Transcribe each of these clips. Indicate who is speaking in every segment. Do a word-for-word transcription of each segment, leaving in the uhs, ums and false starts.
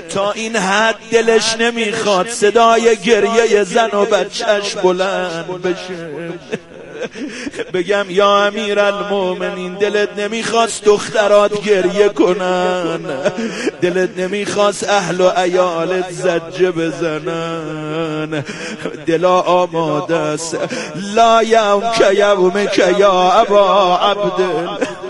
Speaker 1: تا این حد دلش نمیخواد صدای گریه زن و بچهش بلند بشه. بگم یا امیرالمومنین دلت نمیخواست دخترات گریه کنن؟ دلت نمیخواست اهل و عیالت زجه بزنن؟ دلا آماده است. لا یوم که یوم که یا ابا عبدل.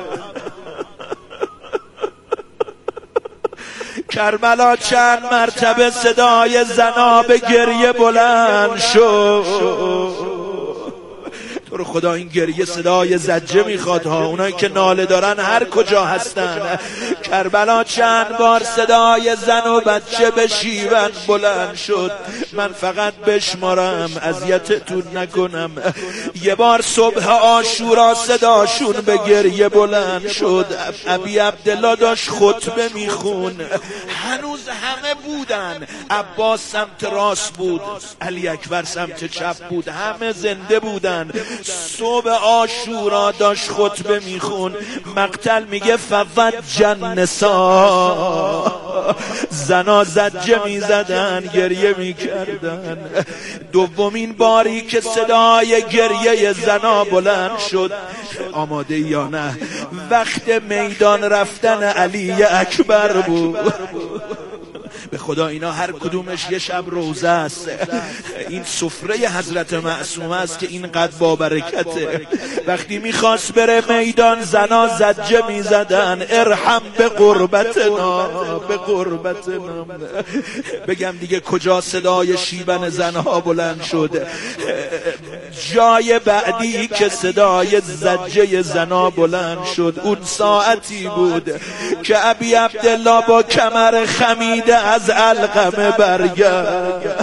Speaker 1: کربلا چند مرتبه صدای زنا به گریه بلند شد. تو رو خدا این گریه صدای زجه میخواد ها، اونایی که ناله دارن هر کجا هستن. کربلا چند بار صدای زن و بچه به شیون بلند شد. من فقط بشمارم اذیتتون نکنم. یه بار صبح عاشورا صداشون به گریه بلند شد. ابی عبدالله داشت خطبه میخون، هنوز همه بودن. عباس سمت راست بود، علی اکبر سمت چپ بود، همه زنده بودن. صبح عاشورا داشت خطبه میخون. مقتل میگه فوج النساء، زنا زجه میزدن، گریه میکردن. دومین باری که صدای گریه زنا بلند شد، آماده یا نه، وقت میدان رفتن علی اکبر بود. به خدا اینا هر کدومش یه شب روزه است. این سفره حضرت معصومه است که اینقدر با برکته. وقتی میخواست بره میدان زنا زجه میزدن، ارحم به قربتنا، به قربتنا. بگم دیگه کجا صدای شیون زنها بلند شد؟ جای بعدی که صدای زجه زنا بلند شد اون ساعتی بود که ابی عبدالله با کمر خمیده از علقمه برگشت.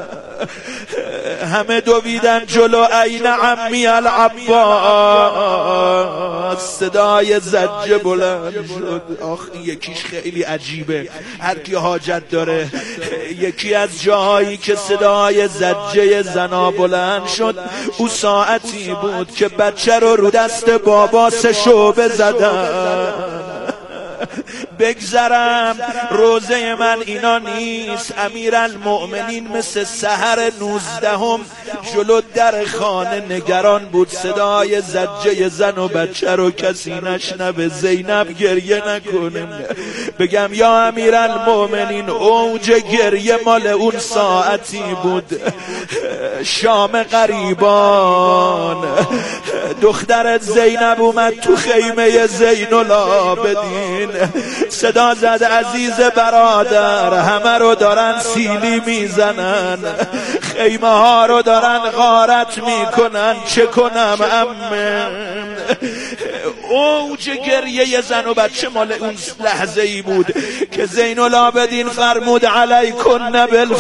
Speaker 1: همه دویدن جلو، عین عمی العباس. صدای زجه بلند شد. آخ یکیش خیلی عجیبه، هر کی حاجت داره. یکی از جاهایی که صدای زجه زنا بلند شد او ساعتی بود که بچه رو رو دست بابا سه شعبه زدن. بگذرم، روزه من اینا نیست. امیرالمؤمنین مثل سحر نوزدهم جلو در خانه نگران بود صدای زجه زن و بچه رو کسی نشنوه. زینب گریه نکنه. بگم یا امیرالمؤمنین اوج گریه مال اون ساعتی بود. شام غریبان، دخترت زینب اومد تو خیمه زین العابدین، صدا زد عزیز برادر، همه رو دارن سیلی میزنن، خیمه ها رو دارن غارت میکنن، چه کنم امه؟ اوج گریه زن و بچه مال اون لحظه ای بود که زین العابدین فرمود علیکن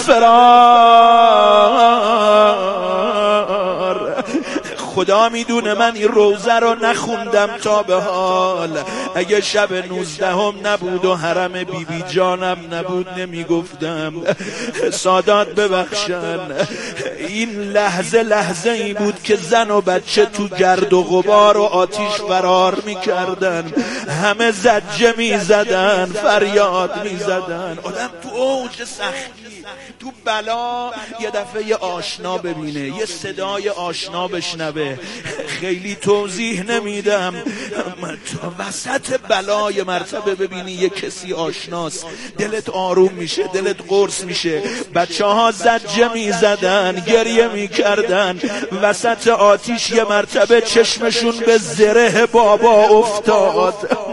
Speaker 1: بالفرار. خدا میدونه من این روزه رو نخوندم تا به حال. اگه شب نوزدهم نبود و حرم بی بی جانم نبود نمیگفتم. سادات ببخشن، این لحظه لحظه ای بود که زن و بچه تو گرد و غبار و آتیش فرار میکردن. همه زجه میزدن، فریاد میزدن. آدم تو اوج سختی، تو بلا یه دفعه یه آشنا ببینه، یه صدای آشنا بشنوه. خیلی توضیح نمیدم، وسط بلای مرتبه ببینی یه کسی آشناست، دلت آروم میشه، دلت قرص میشه. بچه ها زجه میزدن، گریه میکردن. وسط آتیش یه مرتبه چشمشون به زره بابا افتاد.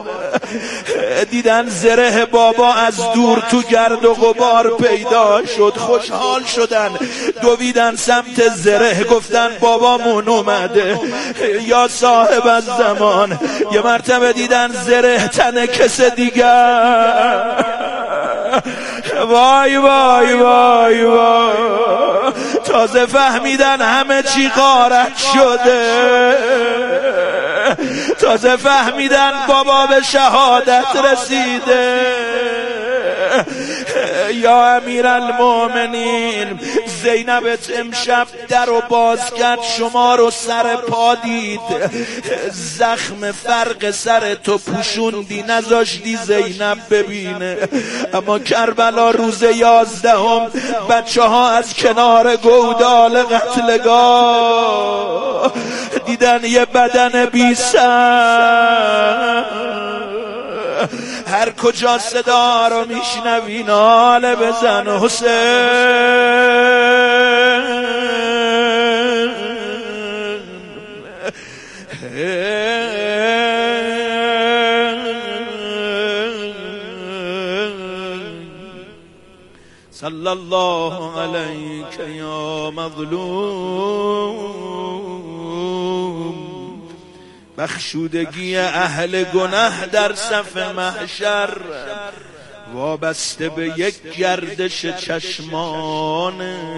Speaker 1: دیدن زره بابا از دور تو گرد و غبار پیدا شد. خوشحال شدن، دویدن سمت زره، گفتن بابامون اومده یا صاحب از زمان. یه مرتبه دیدن زره تن کس دیگر. وای وای وای وای، تازه فهمیدن همه چی غارت شده. تازه فهمیدن بابا به شهادت رسیده. یا امیرالمؤمنین، زینبت امشب در رو باز کرد، شما رو سر پا دید، زخم فرق سر تو پوشوندی، نذاشتی زینب ببینه. اما کربلا روز یازدهم بچه ها از کنار گودال قتلگاه دیدن یه بدن بی سر، هر کجا صدا رو میشنوی ناله بزن حسین. صلی الله علیک یا مظلوم. بخشودگی اهل گناه در صف محشر وابسته به یک گردش چشمان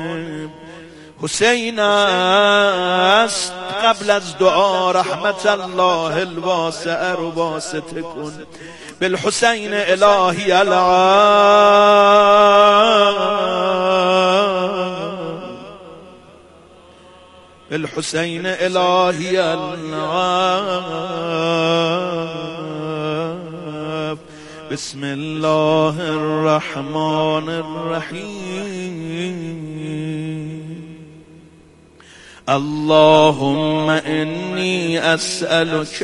Speaker 1: حسین است. قبل از دعا رحمت الله الواسعه رو واسطه کن. بالحسین الهی العام، بالحسین الهی العام. بسم الله الرحمن الرحیم. اللهم انی اسألک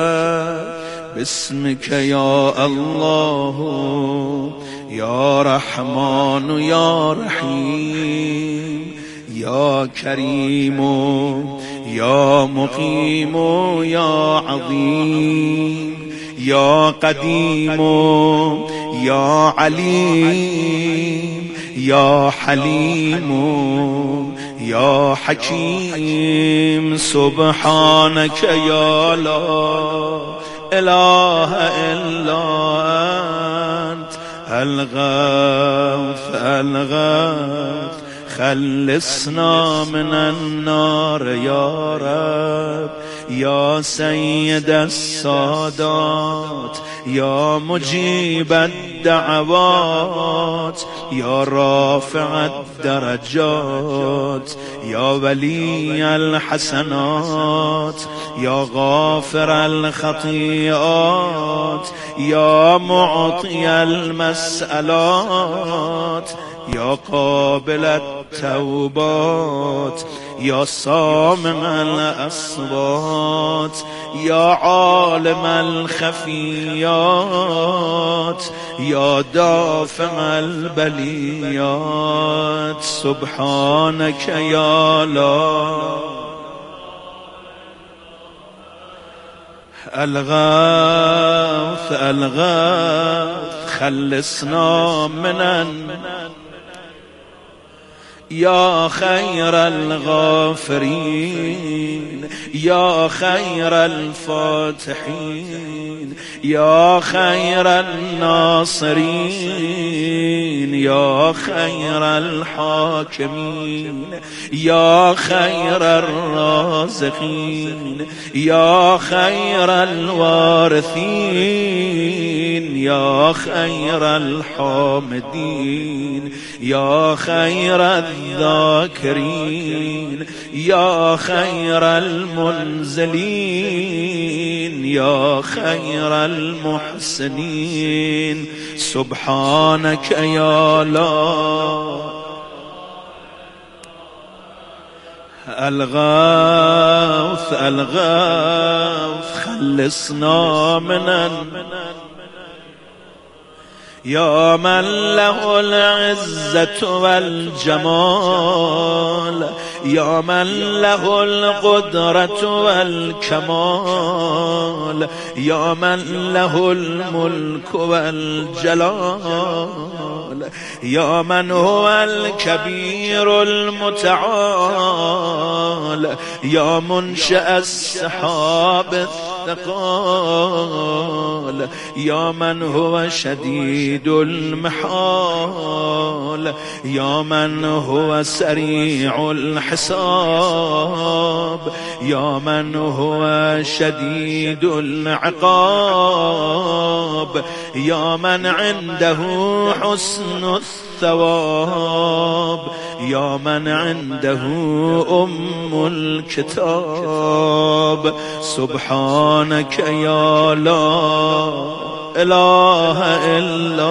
Speaker 1: باسمك یا الله یا رحمان یا رحیم یا کریم یا مقیم یا عظیم یا قدیم یا علیم یا حلیم یا حکیم. سبحانك یا لا اله الا انت الغوث الغوث خلصنا من النار یا رب یا سید السادات یا مجیب الدعوات یا رافع الدرجات یا ولی الحسنات یا غافر الخطیئات یا معطی المسئلات یا قابل التوبات یا سامع الاصوات یا عالم الخفیات یا دافع البلیات. سبحانك یا لا الغوث الغوث خلصنا من یا خیر الغافرین یا خیر الفاتحین یا خیر الناصرین یا خیر الحاکمین یا خیر الرازقین یا خیر الوارثین یا خیر الحامدین یا خیر الذاکرین یا خیر المنزلین یا خیر المحسنین. سبحانك یا لا الغوث الغوث خلصنا من یا من له العزة والجمال یا من له القدرة والكمال یا من له الملك والجلال یا من هو الكبير المتعال یا منشأ السحاب الثقال يا من هو شديد المحال يا من هو سريع الحساب يا من هو شديد العقاب يا من عنده حسن الثواب يا من عنده أم الكتاب سبحانك يا لا إله إلا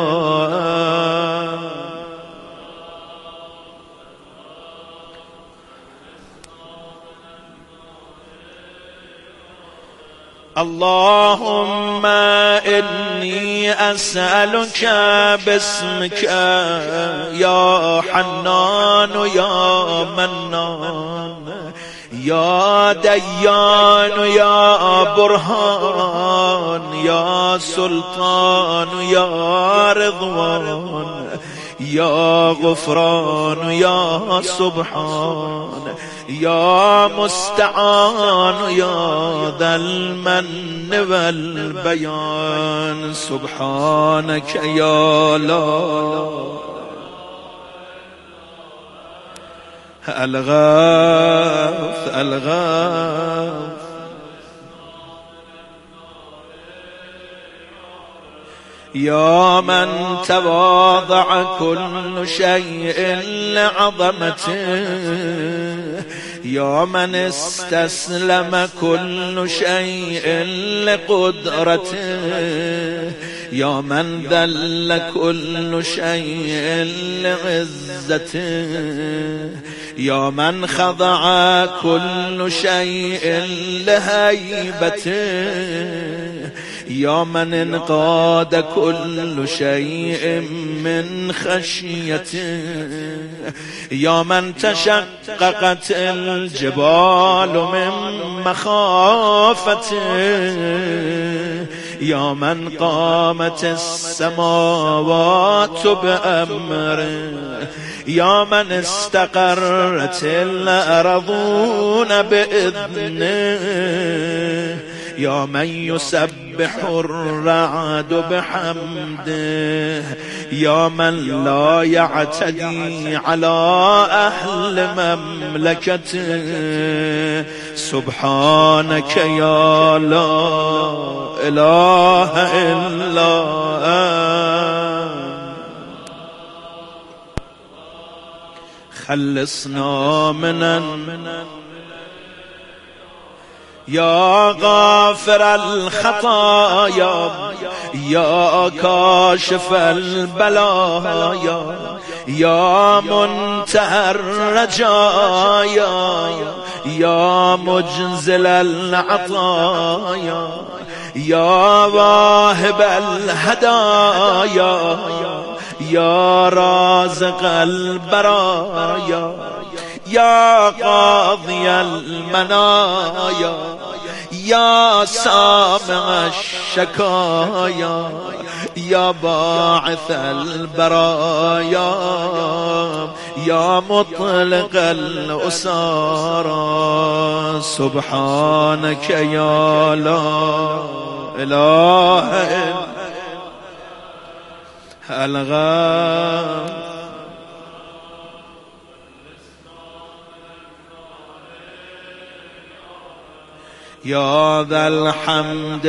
Speaker 1: اللهم إني أسألك باسمك يا حنان يا منان يا ديان يا برهان يا سلطان يا رضوان يا غفران يا سبحان يا مستعان يا ذا المن والبيان سبحانك يا لا الغاث الغاث يا من تواضع كل شيء لعظمته يا من استسلم كل شيء لقدرته يا من ذل كل شيء لعزته يا من خضع كل شيء لهيبته يا من انقاد كل شيء من خشيته يا من تشققت الجبال من مخافته يا من قامت السماوات بأمره يا من استقرت الأرضون بإذنه يا من يسبح الرعد بحمده يا من لا يعتدي على أهل مملكته سبحانك يا لا إله إلا أنت خلصنا من يا غافر الخطايا يا كاشف البلايا يا منتهى الرجايا يا مجزل العطايا يا واهب الهدايا يا رازق البرايا يا قاضي المنايا يا سامع الشكايا يا باعث البرايا يا مطلق الأسارى سبحانك يا لا إله إلا الغاث يا ذا الحمد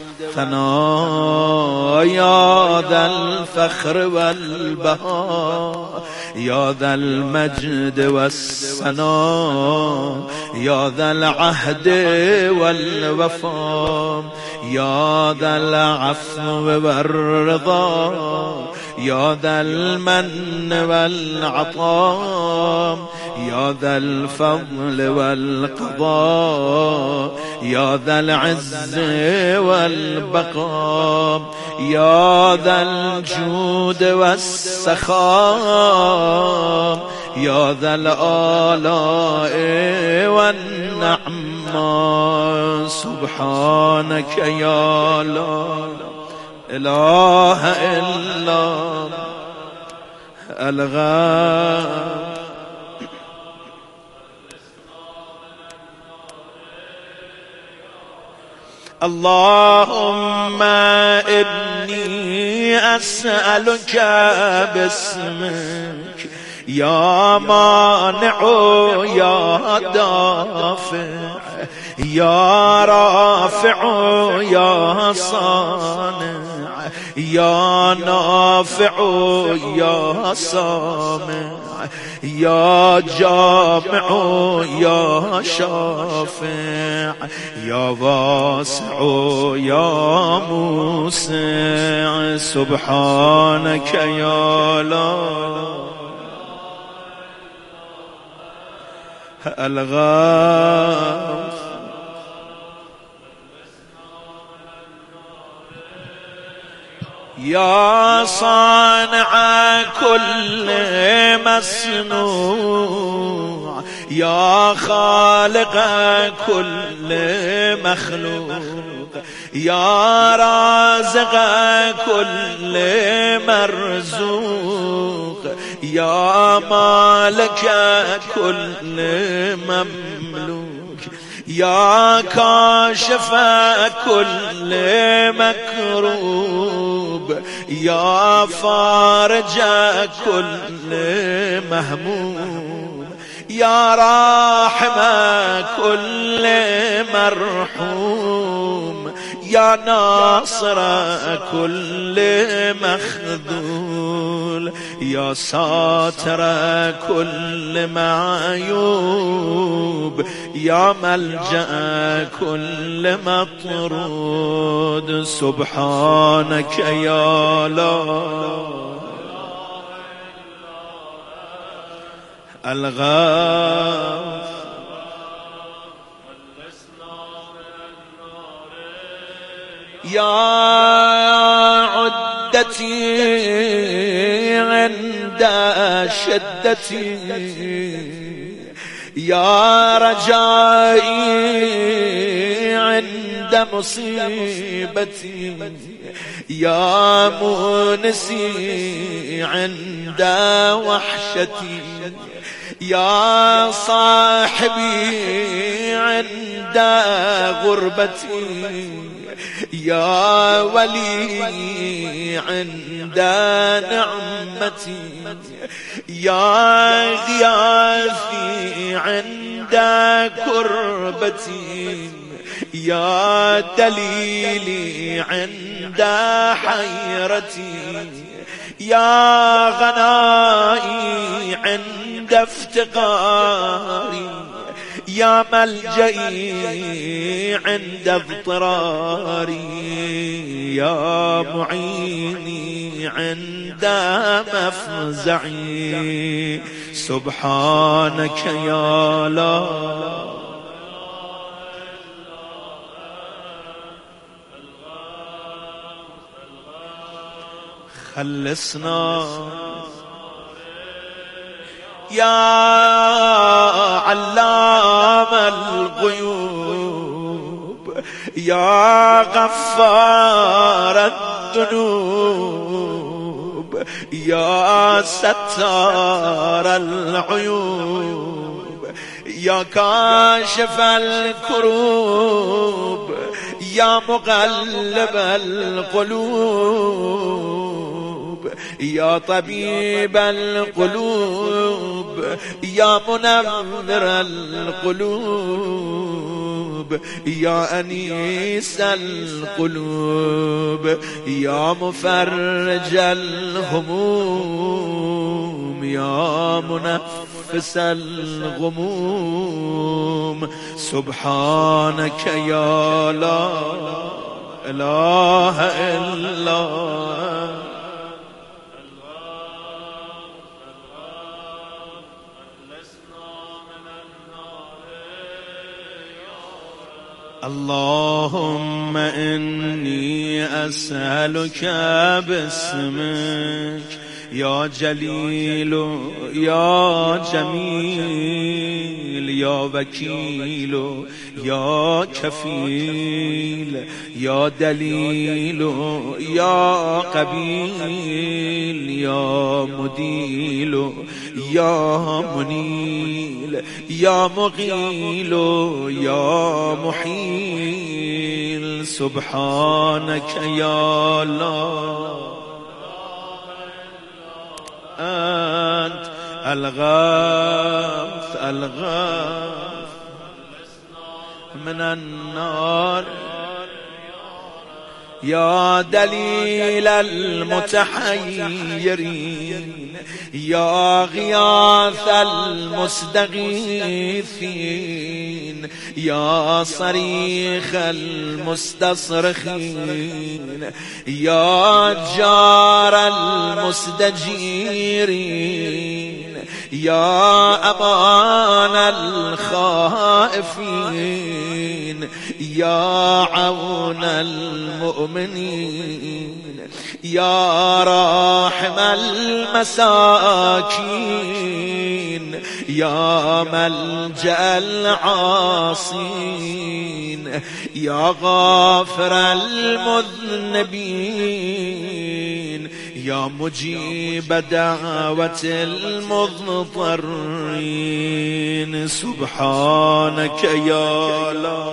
Speaker 1: والثناء يا ذا الفخر والبهاء يا ذا المجد والسناء يا ذا العهد والوفاء يا ذا العفو والرضا يا ذا المن والعطاء يا ذا الفضل والقضاء يا ذا العز والبقاء يا ذا الجود والسخاء يا ذا الآلاء والنعماء سبحانك يا لا إله إلا الغاث اللهم إني أسألك باسمك يا مانع يا دافع يا رافع يا صانع يا نافع يا سامع يا جامع يا شافع يا واسع يا موسع سبحانك يا لا الغاث يا صانع كل مصنوع يا خالق كل مخلوق يا رازق كل مرزوق يا مالك كل مملوك يا كاشف كل مكروب يا فارج كل مهموم يا راحم كل مرحوم يا ناصر كل مخذول يا ساتر كل معيوب يا ملجأ كل مطرود سبحانك يا لا الغاث يا عدتي عند شدتي يا رجائي عند مصيبتي يا مونسي عند وحشتي يا صاحبي عند غربتي يا ولي عند نعمتي يا غياثي عند كربتي يا دليلي عند حيرتي يا غنائي عند افتقاري يا ملجئي عند اضطراري يا معيني عند مفزعي سبحانك يا لا خلصنا يا علام الغيوب يا غفار الذنوب يا ستار العيوب يا كاشف الكروب يا مقلب القلوب يا طبيب القلوب يا منور القلوب يا أنيس القلوب يا مفرج الهموم يا منفس الغموم سبحانك يا لا إله إلا اللهم إني أسألك باسمك يا جليل يا جميل يا وكيل يا كفيل يا دليل يا قبيل يا مديل يا منيل يا مغيل يا محيل سبحانك يا الله أنت الغاث الغاث من النار يا دليل المتحيرين يا غياث المستغيثين يا صريخ المستصرخين يا جار المستجيرين يا أمان الخائفين يا عون المؤمنين يا راحم المساكين يا ملجأ العاصين يا غافر المذنبين يا مجيب دعوة المضطرين سبحانك يا الله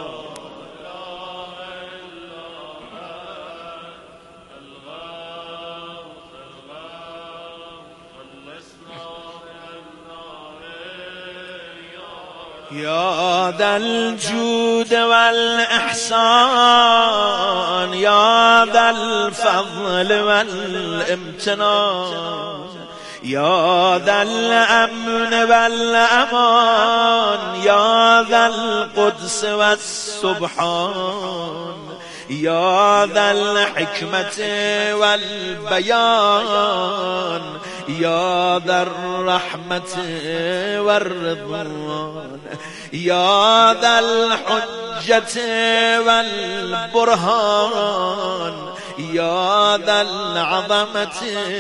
Speaker 1: يا ذا الجود والإحسان يا ذا الفضل والامتنان يا ذا الأمن والأمان يا ذا القدس والسبحان يا ذا الحكمة والبيان يا ذا الرحمة والرضوان يا ذا الحجة والبرهان يا ذا العظمة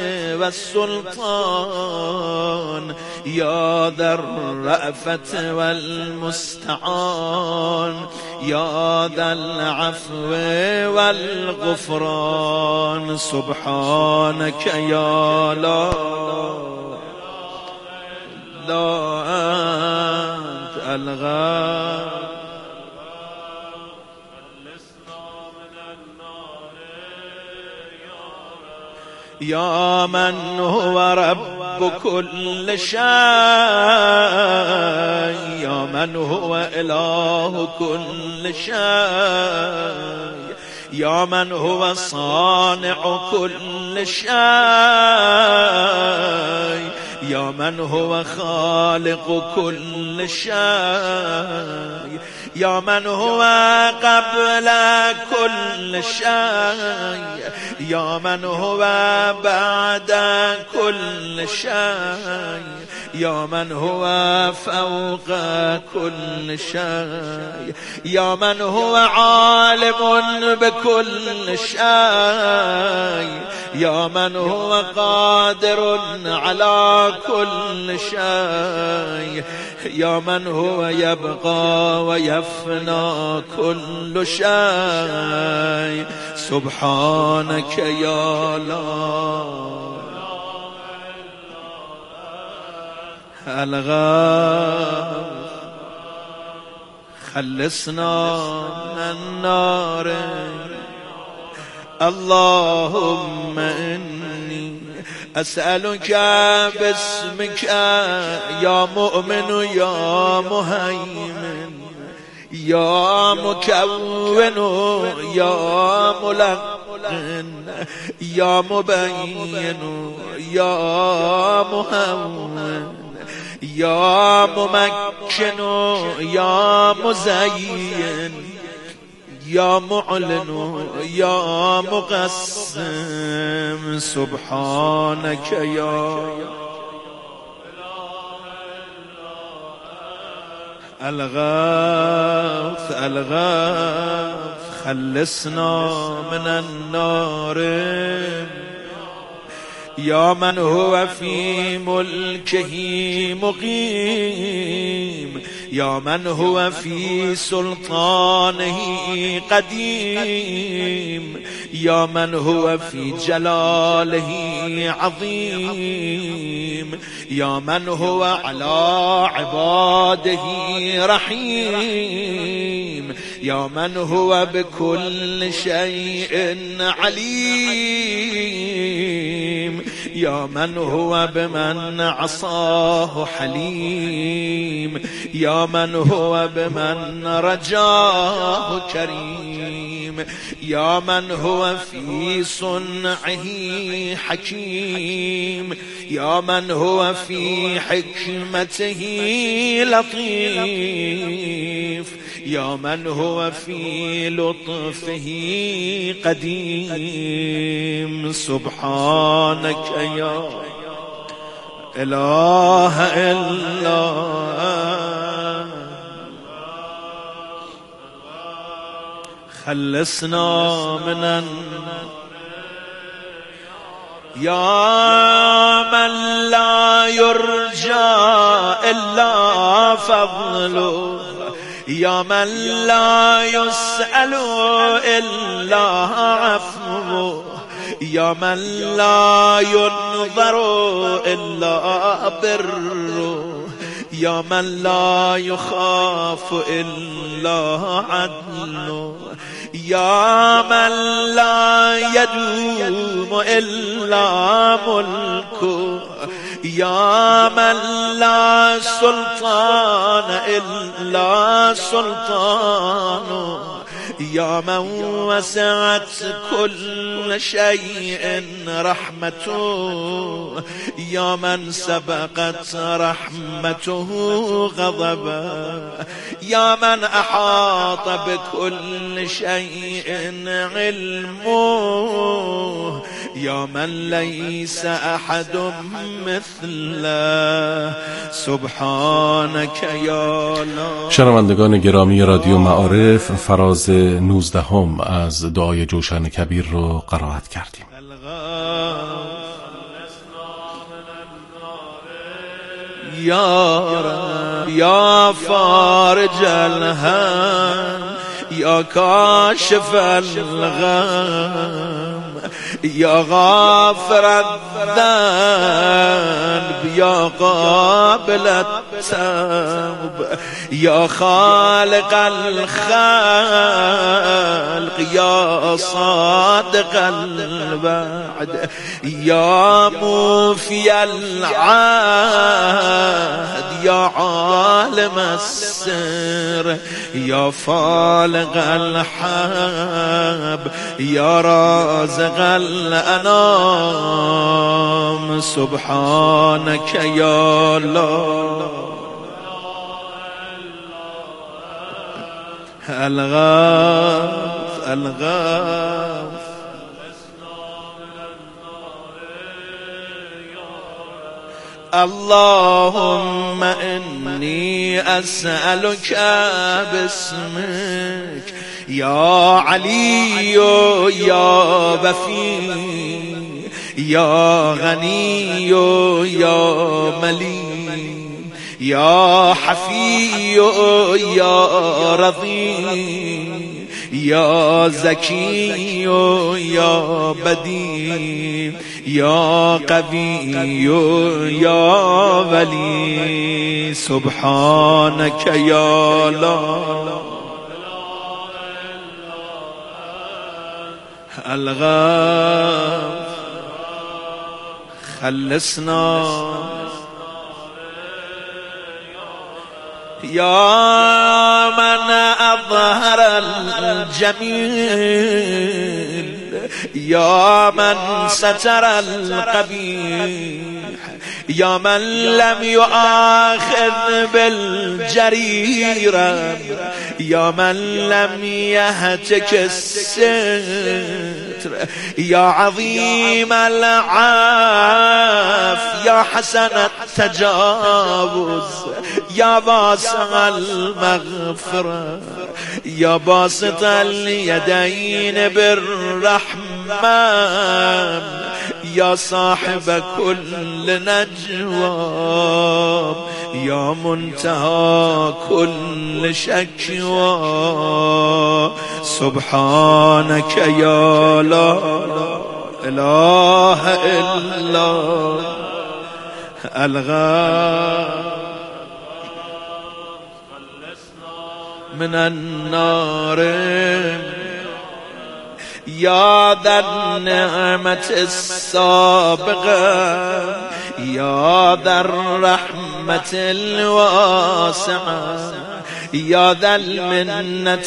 Speaker 1: والسلطان يا ذا الرأفة والمستعان يا ذا العفو والغفران سبحانك يا لا لا أنت الغاث يا من هو رب كل شيء يا من هو إله كل شيء يا من هو صانع كل شيء يا من هو خالق كل شيء يا من هو قبل كل شيء يا من هو بعد كل شيء يا من هو فوق كل شيء يا من هو عالم بكل شيء يا من هو قادر على كل شيء يا من هو يبقى ويفنى كل شيء سبحانك يا الله الغاث خلصنا من النار اللهم إني أسألك باسمك يا مؤمن يا مهيمن يا مكون يا ملقن يا مبين يا مهون يا ممكن يا مزين يا معلن يا مقسم سبحانك يا الغاث الغاث خلصنا من النار يا من هو في ملكه مقيم، يا من هو في سلطانه قديم، يا من هو في جلاله عظيم، يا من هو على عباده رحيم، يا من هو بكل شيء عليم، يا من هو بمن عصاه حليم، يا من هو بمن رجاه كريم، يا من هو في صنعه حكيم، يا من هو في حكمته لطيف، يا من هو في لطفه قديم. سبحانك يا إله إلا خلصنا من النار، يا من لا يرجى إلا فضله، يا من لا يسأل إلا عفوه، يا من لا ينظر إلا بره، يا من لا يخاف إلا عدله، يا من لا يدوم إلا ملكه، يا من لا سلطان إلا سلطانه، يا من وسعت كل شيء رحمته، يا من سبقت رحمته غضبا، يا من أحاط بكل شيء علمه، يا من ليس أحد مثله. سبحانك يا الله.
Speaker 2: شنوندگان گرامی رادیو معارف، فراز نوزدهم از دعای جوشن کبیر رو قرائت کردیم.
Speaker 1: یا رب یا فارج الهم یا کاشف الغم یا غافر الذنب یا قابل التوب یا خالق الخلق یا صادق الوعد یا موفی العهد یا عالم السر یا فالق الحب یا رازق الانام. سبحانك يا الله. الغاف الغاف اللهم إني أسألك باسمك يا علي يا وفي يا غني يا مليم يا حفي يا رضي يا زكي يا بديع يا قوي يا ولي. سبحانك يا الله. الغاف خلصنا يا من أظهر الجميل يا من ستر القبيح يا من لم يؤاخذ بالجريرة يا من لم يهتك الستر يا عظيم العفو يا حسن التجاوز يا واسع المغفرة يا باسط اليدين بالرحمن یا صاحب کل نجوا یا منتهى کل شکوا سبحانك یا لا اله الا الغفور من النار یا ذا النعمة السابقة یا ذا الرحمة الواسعة یا ذا المنة